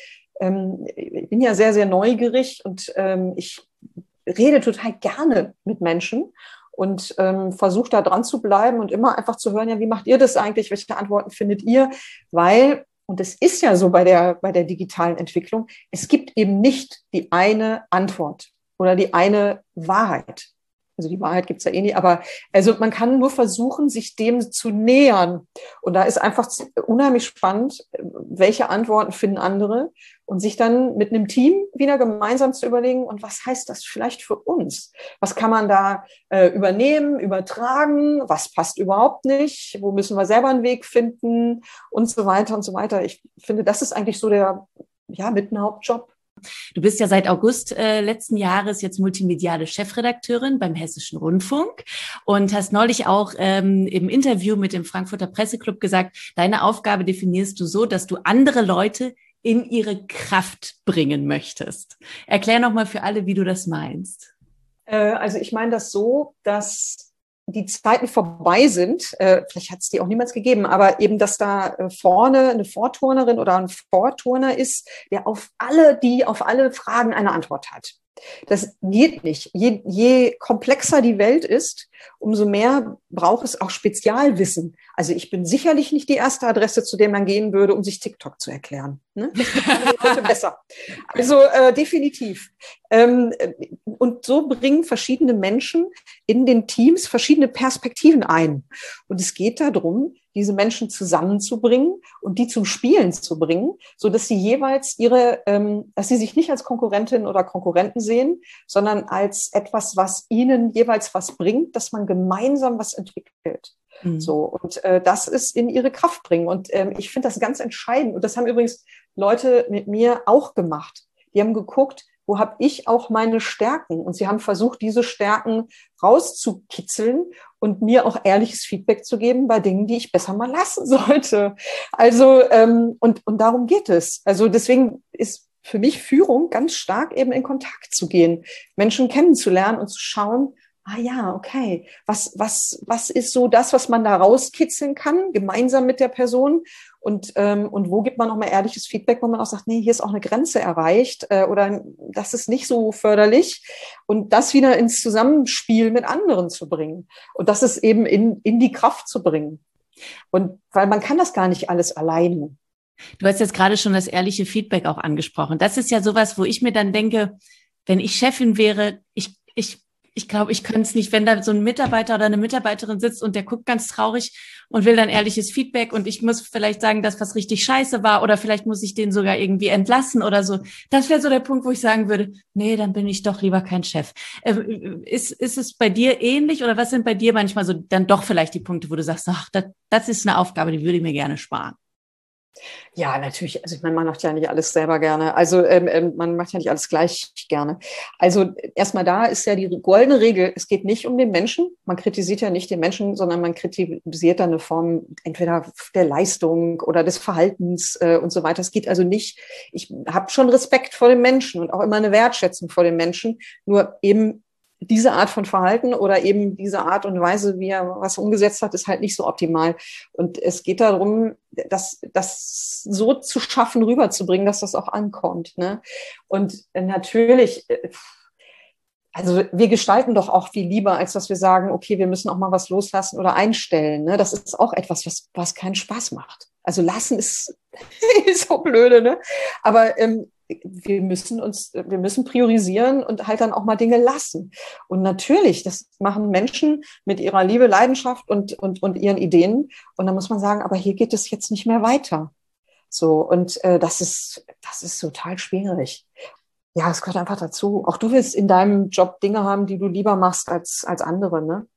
ja sehr, sehr neugierig und ich rede total gerne mit Menschen und versuche da dran zu bleiben und immer einfach zu hören, ja, wie macht ihr das eigentlich? Welche Antworten findet ihr? Weil, und es ist ja so bei der digitalen Entwicklung, es gibt eben nicht die eine Antwort oder die eine Wahrheit. Also die Wahrheit gibt's ja eh nicht, aber also man kann nur versuchen, sich dem zu nähern. Und da ist einfach unheimlich spannend, welche Antworten finden andere und sich dann mit einem Team wieder gemeinsam zu überlegen, und was heißt das vielleicht für uns? Was kann man da übernehmen, übertragen? Was passt überhaupt nicht? Wo müssen wir selber einen Weg finden? Und so weiter und so weiter. Ich finde, das ist eigentlich so mit ein Hauptjob. Du bist ja seit August letzten Jahres jetzt multimediale Chefredakteurin beim Hessischen Rundfunk und hast neulich auch im Interview mit dem Frankfurter Presseclub gesagt, deine Aufgabe definierst du so, dass du andere Leute in ihre Kraft bringen möchtest. Erklär nochmal für alle, wie du das meinst. Also ich meine das so, dass die Zeiten vorbei sind, vielleicht hat es die auch niemals gegeben, aber eben, dass da vorne eine Vorturnerin oder ein Vorturner ist, der auf alle Fragen eine Antwort hat. Das geht nicht. Je komplexer die Welt ist, umso mehr braucht es auch Spezialwissen. Also ich bin sicherlich nicht die erste Adresse, zu der man gehen würde, um sich TikTok zu erklären. Ne? Das besser. Also definitiv. Und so bringen verschiedene Menschen in den Teams verschiedene Perspektiven ein. Und es geht darum, diese Menschen zusammenzubringen und die zum Spielen zu bringen, so dass sie jeweils dass sie sich nicht als Konkurrentinnen oder Konkurrenten sehen, sondern als etwas, was ihnen jeweils was bringt, dass man gemeinsam was entwickelt. Mhm. So, und das ist in ihre Kraft bringen. Und ich finde das ganz entscheidend. Und das haben übrigens Leute mit mir auch gemacht. Die haben geguckt, wo habe ich auch meine Stärken? Und sie haben versucht, diese Stärken rauszukitzeln und mir auch ehrliches Feedback zu geben bei Dingen, die ich besser mal lassen sollte. Also, und darum geht es. Also deswegen ist für mich Führung ganz stark eben in Kontakt zu gehen, Menschen kennenzulernen und zu schauen, ah ja, okay, was ist so das, was man da rauskitzeln kann, gemeinsam mit der Person? Und wo gibt man nochmal ehrliches Feedback, wo man auch sagt, nee, hier ist auch eine Grenze erreicht oder das ist nicht so förderlich. Und das wieder ins Zusammenspiel mit anderen zu bringen. Und das ist eben in die Kraft zu bringen. Und weil man kann das gar nicht alles alleine. Du hast jetzt gerade schon das ehrliche Feedback auch angesprochen. Das ist ja sowas, wo ich mir dann denke, wenn ich Chefin wäre, ich glaube, ich könnte es nicht, wenn da so ein Mitarbeiter oder eine Mitarbeiterin sitzt und der guckt ganz traurig und will dann ehrliches Feedback und ich muss vielleicht sagen, dass was richtig scheiße war oder vielleicht muss ich den sogar irgendwie entlassen oder so. Das wäre so der Punkt, wo ich sagen würde, nee, dann bin ich doch lieber kein Chef. Ist es bei dir ähnlich oder was sind bei dir manchmal so dann doch vielleicht die Punkte, wo du sagst, ach, das ist eine Aufgabe, die würde ich mir gerne sparen? Ja, natürlich. Also ich meine, man macht ja nicht alles selber gerne. Also man macht ja nicht alles gleich gerne. Also erstmal da ist ja die goldene Regel, es geht nicht um den Menschen. Man kritisiert ja nicht den Menschen, sondern man kritisiert dann eine Form entweder der Leistung oder des Verhaltens und so weiter. Es geht also nicht, ich habe schon Respekt vor dem Menschen und auch immer eine Wertschätzung vor dem Menschen, nur eben diese Art von Verhalten oder eben diese Art und Weise, wie er was umgesetzt hat, ist halt nicht so optimal. Und es geht darum, das so zu schaffen, rüberzubringen, dass das auch ankommt. Ne? Und natürlich, also wir gestalten doch auch viel lieber, als dass wir sagen, okay, wir müssen auch mal was loslassen oder einstellen. Ne? Das ist auch etwas, was keinen Spaß macht. Also lassen ist, ist auch blöde, ne? Aber wir müssen priorisieren und halt dann auch mal Dinge lassen. Und natürlich, das machen Menschen mit ihrer Liebe, Leidenschaft und ihren Ideen. Und dann muss man sagen, aber hier geht es jetzt nicht mehr weiter. So, und das ist total schwierig. Ja, es gehört einfach dazu. Auch du willst in deinem Job Dinge haben, die du lieber machst als andere, ne?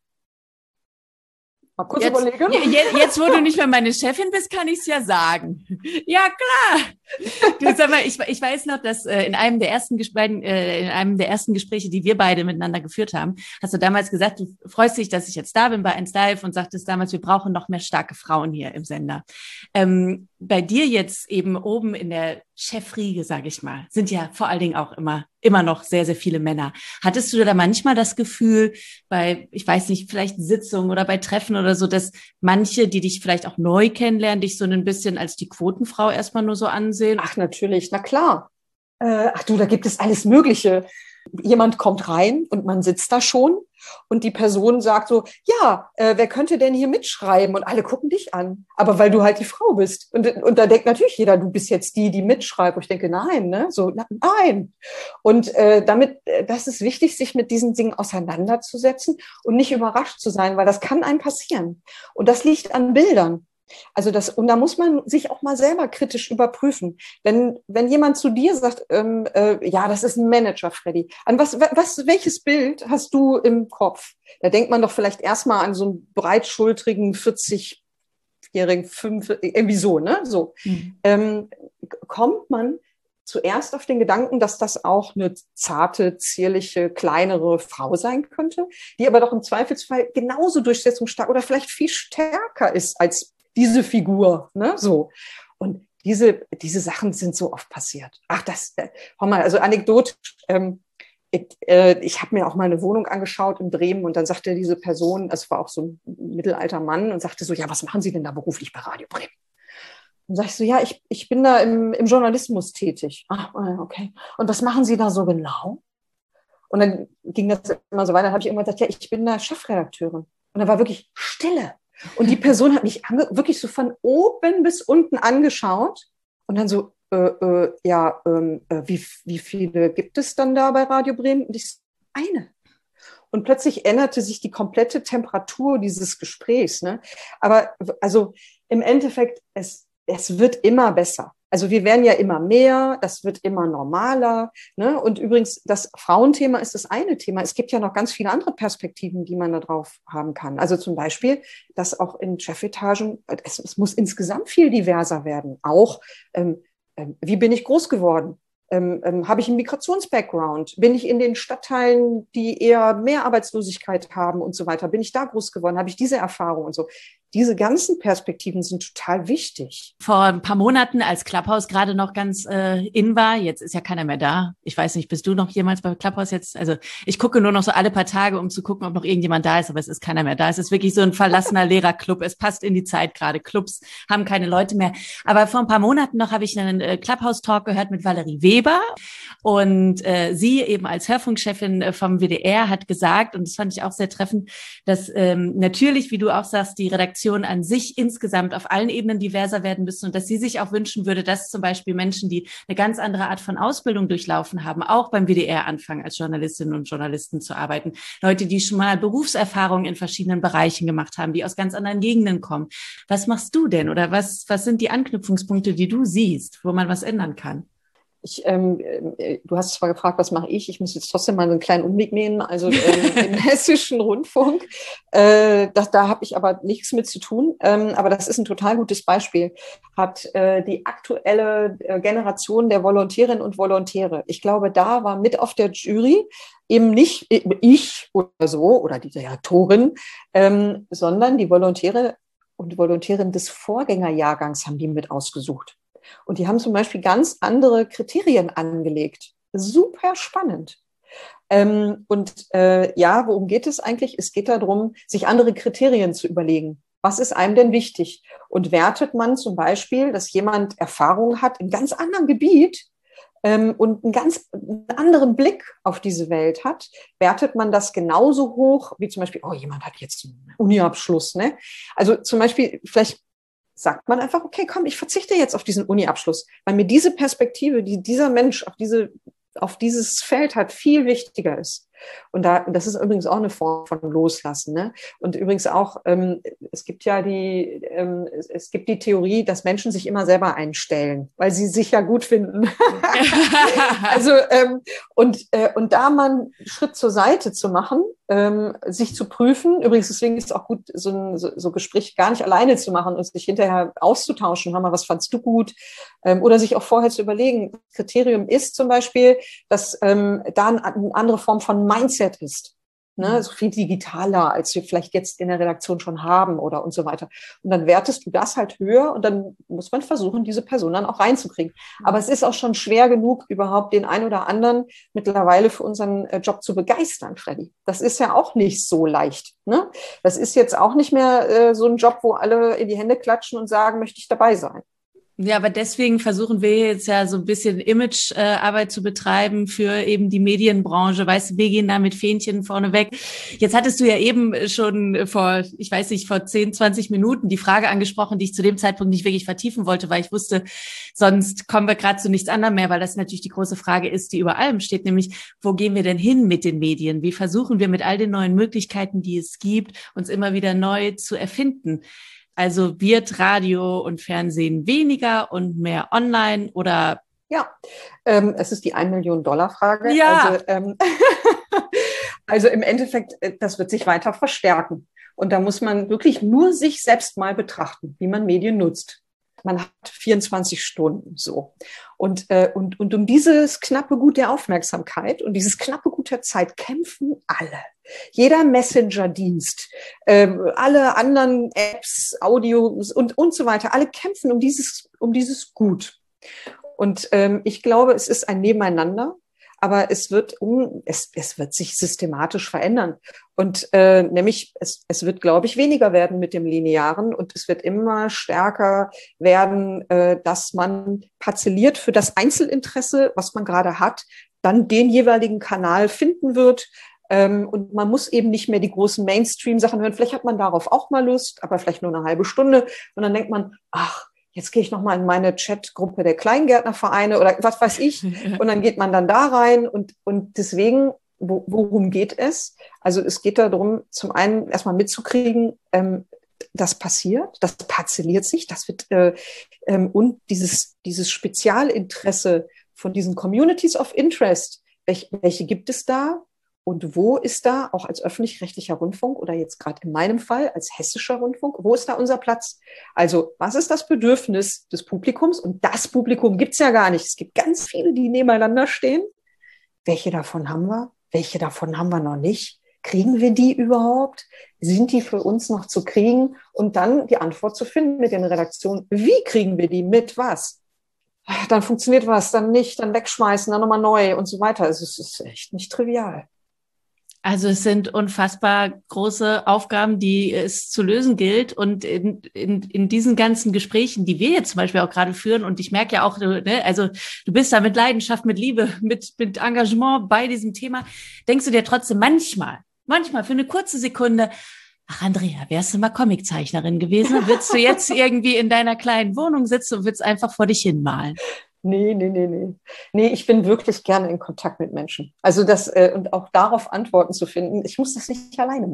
Mal kurz überlegen. Jetzt, wo du nicht mehr meine Chefin bist, kann ich es ja sagen. Ja, klar. Du, sag mal, ich weiß noch, dass in einem der ersten Gespräche, die wir beide miteinander geführt haben, hast du damals gesagt, du freust dich, dass ich jetzt da bin bei 1Live und sagtest damals, wir brauchen noch mehr starke Frauen hier im Sender. Bei dir jetzt eben oben in der Chefriege, sage ich mal, sind ja vor allen Dingen auch immer noch sehr, sehr viele Männer. Hattest du da manchmal das Gefühl bei, ich weiß nicht, vielleicht Sitzungen oder bei Treffen oder so, dass manche, die dich vielleicht auch neu kennenlernen, dich so ein bisschen als die Quotenfrau erstmal nur so ansehen? Ach, natürlich, na klar. Ach du, da gibt es alles Mögliche. Jemand kommt rein und man sitzt da schon und die Person sagt so, ja, wer könnte denn hier mitschreiben? Und alle gucken dich an, aber weil du halt die Frau bist. Und da denkt natürlich jeder, du bist jetzt die mitschreibt. Und ich denke, nein, ne? So, nein. Und das ist wichtig, sich mit diesen Dingen auseinanderzusetzen und nicht überrascht zu sein, weil das kann einem passieren. Und das liegt an Bildern. Also und da muss man sich auch mal selber kritisch überprüfen. Wenn jemand zu dir sagt, ja, das ist ein Manager, Freddy, an welches Bild hast du im Kopf? Da denkt man doch vielleicht erstmal an so einen breitschultrigen 40-jährigen, irgendwie so, ne? So. Kommt man zuerst auf den Gedanken, dass das auch eine zarte, zierliche, kleinere Frau sein könnte, die aber doch im Zweifelsfall genauso durchsetzungsstark oder vielleicht viel stärker ist als diese Figur, ne, so. Und diese Sachen sind so oft passiert. Ach, hör mal, also anekdotisch, ich habe mir auch mal eine Wohnung angeschaut in Bremen und dann sagte diese Person, es war auch so ein mittelalter Mann und sagte so, ja, was machen Sie denn da beruflich bei Radio Bremen? Und sag ich so, ja, ich bin da im Journalismus tätig. Ach, okay. Und was machen Sie da so genau? Und dann ging das immer so weiter, dann habe ich irgendwann gesagt, ja, ich bin da Chefredakteurin. Und da war wirklich Stille. Und die Person hat mich wirklich so von oben bis unten angeschaut und dann so, wie viele gibt es dann da bei Radio Bremen? Und ich so, eine. Und plötzlich änderte sich die komplette Temperatur dieses Gesprächs. Ne? Aber also im Endeffekt, es wird immer besser. Also wir werden ja immer mehr, das wird immer normaler. Ne? Und übrigens, das Frauenthema ist das eine Thema. Es gibt ja noch ganz viele andere Perspektiven, die man da drauf haben kann. Also zum Beispiel, dass auch in Chefetagen, es muss insgesamt viel diverser werden. Auch, wie bin ich groß geworden? Habe ich einen Migrations-Background? Bin ich in den Stadtteilen, die eher mehr Arbeitslosigkeit haben und so weiter? Bin ich da groß geworden? Habe ich diese Erfahrung und so? Diese ganzen Perspektiven sind total wichtig. Vor ein paar Monaten, als Clubhouse gerade noch ganz in war, jetzt ist ja keiner mehr da. Ich weiß nicht, bist du noch jemals bei Clubhouse jetzt? Also ich gucke nur noch so alle paar Tage, um zu gucken, ob noch irgendjemand da ist, aber es ist keiner mehr da. Es ist wirklich so ein verlassener Lehrerclub. Es passt in die Zeit gerade. Clubs haben keine Leute mehr. Aber vor ein paar Monaten noch habe ich einen Clubhouse-Talk gehört mit Valerie Weber. Und sie eben als Hörfunkchefin vom WDR hat gesagt, und das fand ich auch sehr treffend, dass natürlich, wie du auch sagst, die Redaktion an sich insgesamt auf allen Ebenen diverser werden müssen und dass sie sich auch wünschen würde, dass zum Beispiel Menschen, die eine ganz andere Art von Ausbildung durchlaufen haben, auch beim WDR anfangen, als Journalistinnen und Journalisten zu arbeiten. Leute, die schon mal Berufserfahrungen in verschiedenen Bereichen gemacht haben, die aus ganz anderen Gegenden kommen. Was machst du denn oder was sind die Anknüpfungspunkte, die du siehst, wo man was ändern kann? Du hast zwar gefragt, was mache ich? Ich muss jetzt trotzdem mal so einen kleinen Umweg nehmen. Also im Hessischen Rundfunk, da habe ich aber nichts mit zu tun. Aber das ist ein total gutes Beispiel. Hat die aktuelle Generation der Volontärinnen und Volontäre. Ich glaube, da war mit auf der Jury eben nicht ich oder so oder die Direktorin, sondern die Volontäre und Volontärinnen des Vorgängerjahrgangs haben die mit ausgesucht. Und die haben zum Beispiel ganz andere Kriterien angelegt. Super spannend. Worum geht es eigentlich? Es geht darum, sich andere Kriterien zu überlegen. Was ist einem denn wichtig? Und wertet man zum Beispiel, dass jemand Erfahrung hat in ganz anderem Gebiet und einen ganz anderen Blick auf diese Welt hat, wertet man das genauso hoch, wie zum Beispiel, jemand hat jetzt einen Uni-Abschluss, ne? Also zum Beispiel, vielleicht sagt man einfach, okay, komm, ich verzichte jetzt auf diesen Uni-Abschluss, weil mir diese Perspektive, die dieser Mensch auf dieses Feld hat, viel wichtiger ist. Und das ist übrigens auch eine Form von Loslassen, ne? Und übrigens auch, es gibt die Theorie, dass Menschen sich immer selber einstellen, weil sie sich ja gut finden. Also, und da mal einen Schritt zur Seite zu machen, sich zu prüfen. Übrigens, deswegen ist es auch gut, so Gespräche gar nicht alleine zu machen und sich hinterher auszutauschen. Hör mal, was fandst du gut? Oder sich auch vorher zu überlegen. Kriterium ist zum Beispiel, dass da eine andere Form von Mindset ist. Ne, so viel digitaler, als wir vielleicht jetzt in der Redaktion schon haben oder und so weiter. Und dann wertest du das halt höher und dann muss man versuchen, diese Person dann auch reinzukriegen. Aber es ist auch schon schwer genug, überhaupt den einen oder anderen mittlerweile für unseren Job zu begeistern, Freddy. Das ist ja auch nicht so leicht. Ne? Das ist jetzt auch nicht mehr so ein Job, wo alle in die Hände klatschen und sagen, möchte ich dabei sein. Ja, aber deswegen versuchen wir jetzt ja so ein bisschen Imagearbeit zu betreiben für eben die Medienbranche. Weißt du, wir gehen da mit Fähnchen vorneweg. Jetzt hattest du ja eben schon vor 10, 20 Minuten die Frage angesprochen, die ich zu dem Zeitpunkt nicht wirklich vertiefen wollte, weil ich wusste, sonst kommen wir gerade zu nichts anderem mehr, weil das natürlich die große Frage ist, die über allem steht, nämlich, wo gehen wir denn hin mit den Medien? Wie versuchen wir mit all den neuen Möglichkeiten, die es gibt, uns immer wieder neu zu erfinden? Also wird Radio und Fernsehen weniger und mehr online oder? Ja, es ist die $1-Million-Frage. Ja. Also im Endeffekt, das wird sich weiter verstärken. Und da muss man wirklich nur sich selbst mal betrachten, wie man Medien nutzt. Man hat 24 Stunden so. Und um dieses knappe Gut der Aufmerksamkeit und dieses knappe Gut der Zeit kämpfen alle. Jeder Messenger-Dienst, alle anderen Apps, Audios und so weiter, alle kämpfen um dieses Gut. Und ich glaube, es ist ein Nebeneinander, aber es wird sich systematisch verändern. Und nämlich, es wird, glaube ich, weniger werden mit dem Linearen und es wird immer stärker werden, dass man parzelliert für das Einzelinteresse, was man gerade hat, dann den jeweiligen Kanal finden wird. Und man muss eben nicht mehr die großen Mainstream-Sachen hören. Vielleicht hat man darauf auch mal Lust, aber vielleicht nur eine halbe Stunde. Und dann denkt man, jetzt gehe ich noch mal in meine Chatgruppe der Kleingärtnervereine oder was weiß ich. Und dann geht man dann da rein. Und deswegen, worum geht es? Also es geht darum, zum einen erstmal mitzukriegen, das passiert, das parzelliert sich, das wird und dieses Spezialinteresse von diesen Communities of Interest, welche gibt es da? Und wo ist da, auch als öffentlich-rechtlicher Rundfunk oder jetzt gerade in meinem Fall als hessischer Rundfunk, wo ist da unser Platz? Also was ist das Bedürfnis des Publikums? Und das Publikum gibt's ja gar nicht. Es gibt ganz viele, die nebeneinander stehen. Welche davon haben wir? Welche davon haben wir noch nicht? Kriegen wir die überhaupt? Sind die für uns noch zu kriegen? Und dann die Antwort zu finden mit den Redaktionen. Wie kriegen wir die? Mit was? Dann funktioniert was, dann nicht, dann wegschmeißen, dann nochmal neu und so weiter. Es ist echt nicht trivial. Also es sind unfassbar große Aufgaben, die es zu lösen gilt. Und in diesen ganzen Gesprächen, die wir jetzt zum Beispiel auch gerade führen, und ich merke ja auch, also du bist da mit Leidenschaft, mit Liebe, mit Engagement bei diesem Thema, denkst du dir trotzdem manchmal für eine kurze Sekunde, ach Andrea, wärst du mal Comiczeichnerin gewesen, würdest du jetzt irgendwie in deiner kleinen Wohnung sitzen und würdest einfach vor dich hin malen? Nee. Nee, ich bin wirklich gerne in Kontakt mit Menschen. Also und auch darauf Antworten zu finden, ich muss das nicht alleine machen.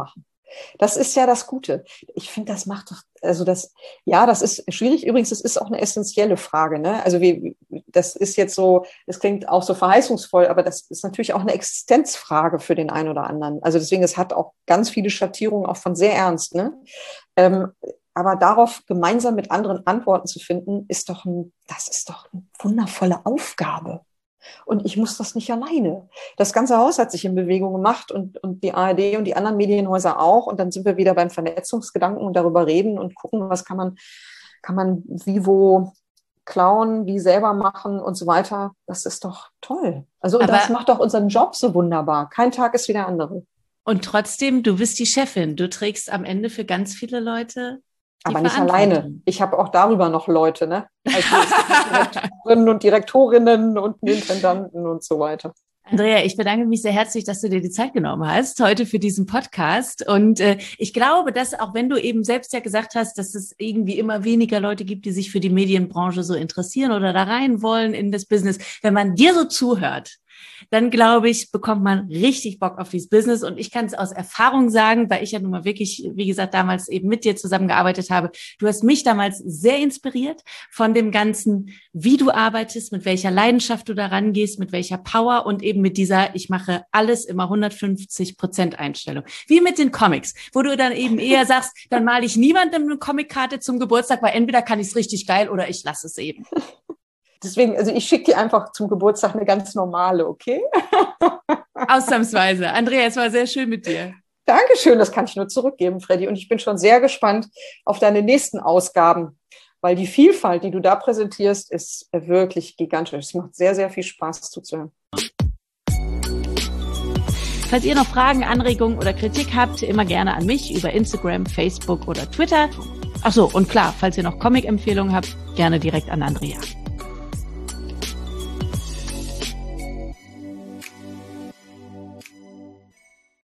Das ist ja das Gute. Ich finde, das macht doch, also das ist schwierig. Übrigens, das ist auch eine essentielle Frage, ne? Also das ist jetzt so, das klingt auch so verheißungsvoll, aber das ist natürlich auch eine Existenzfrage für den einen oder anderen. Also deswegen, es hat auch ganz viele Schattierungen, auch von sehr ernst, ne? Aber darauf gemeinsam mit anderen Antworten zu finden, das ist doch eine wundervolle Aufgabe. Und ich muss das nicht alleine. Das ganze Haus hat sich in Bewegung gemacht und die ARD und die anderen Medienhäuser auch. Und dann sind wir wieder beim Vernetzungsgedanken und darüber reden und gucken, was kann man wie wo klauen, wie selber machen und so weiter. Das ist doch toll. Also und das macht doch unseren Job so wunderbar. Kein Tag ist wie der andere. Und trotzdem, du bist die Chefin. Du trägst am Ende für ganz viele Leute aber nicht alleine. Ich habe auch darüber noch Leute, ne? Also Direktorinnen und Direktorinnen und Intendanten und so weiter. Andrea, ich bedanke mich sehr herzlich, dass du dir die Zeit genommen hast heute für diesen Podcast. Und ich glaube, dass auch wenn du eben selbst ja gesagt hast, dass es irgendwie immer weniger Leute gibt, die sich für die Medienbranche so interessieren oder da rein wollen in das Business, wenn man dir so zuhört, dann glaube ich, bekommt man richtig Bock auf dieses Business. Und ich kann es aus Erfahrung sagen, weil ich ja nun mal wirklich, wie gesagt, damals eben mit dir zusammengearbeitet habe. Du hast mich damals sehr inspiriert von dem Ganzen, wie du arbeitest, mit welcher Leidenschaft du da rangehst, mit welcher Power und eben mit dieser, ich mache alles immer 150% Einstellung. Wie mit den Comics, wo du dann eben eher sagst, dann male ich niemandem eine Comickarte zum Geburtstag, weil entweder kann ich es richtig geil oder ich lasse es eben. Deswegen, also ich schicke dir einfach zum Geburtstag eine ganz normale, okay? Ausnahmsweise. Andrea, es war sehr schön mit dir. Dankeschön, das kann ich nur zurückgeben, Freddy. Und ich bin schon sehr gespannt auf deine nächsten Ausgaben, weil die Vielfalt, die du da präsentierst, ist wirklich gigantisch. Es macht sehr, sehr viel Spaß zuzuhören. Falls ihr noch Fragen, Anregungen oder Kritik habt, immer gerne an mich über Instagram, Facebook oder Twitter. Ach so, und klar, falls ihr noch Comic-Empfehlungen habt, gerne direkt an Andrea.